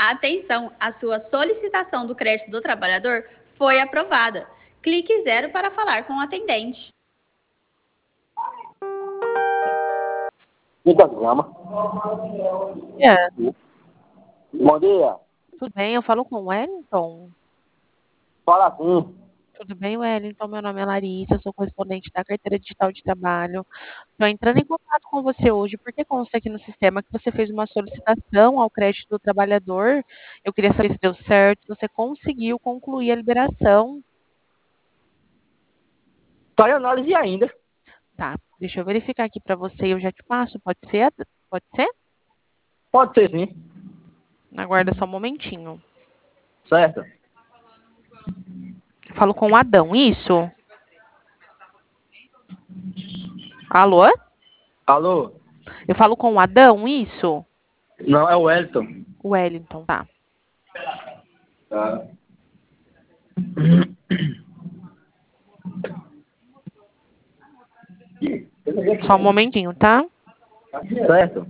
Atenção, a sua solicitação do crédito do trabalhador foi aprovada. Clique 0 para falar com o atendente. Quem chama? Bom dia. Tudo bem? Eu falo com o Wellington. Fala assim. Tudo bem, Wellington? Meu nome é Larissa, sou correspondente da Carteira Digital de Trabalho. Estou entrando em contato com você hoje porque consta aqui no sistema que você fez uma solicitação ao crédito do trabalhador. Eu queria saber se deu certo, se você conseguiu concluir a liberação. Está em análise ainda. Tá, deixa eu verificar aqui para você e eu já te passo. Pode ser? Pode ser? Pode ser, sim. Aguarda só um momentinho. Certo. Falo com o Adão, isso? Alô? Alô? Eu falo com o Adão, isso? Não, é o Wellington. Wellington, tá. Tá. Só um momentinho, tá? Certo.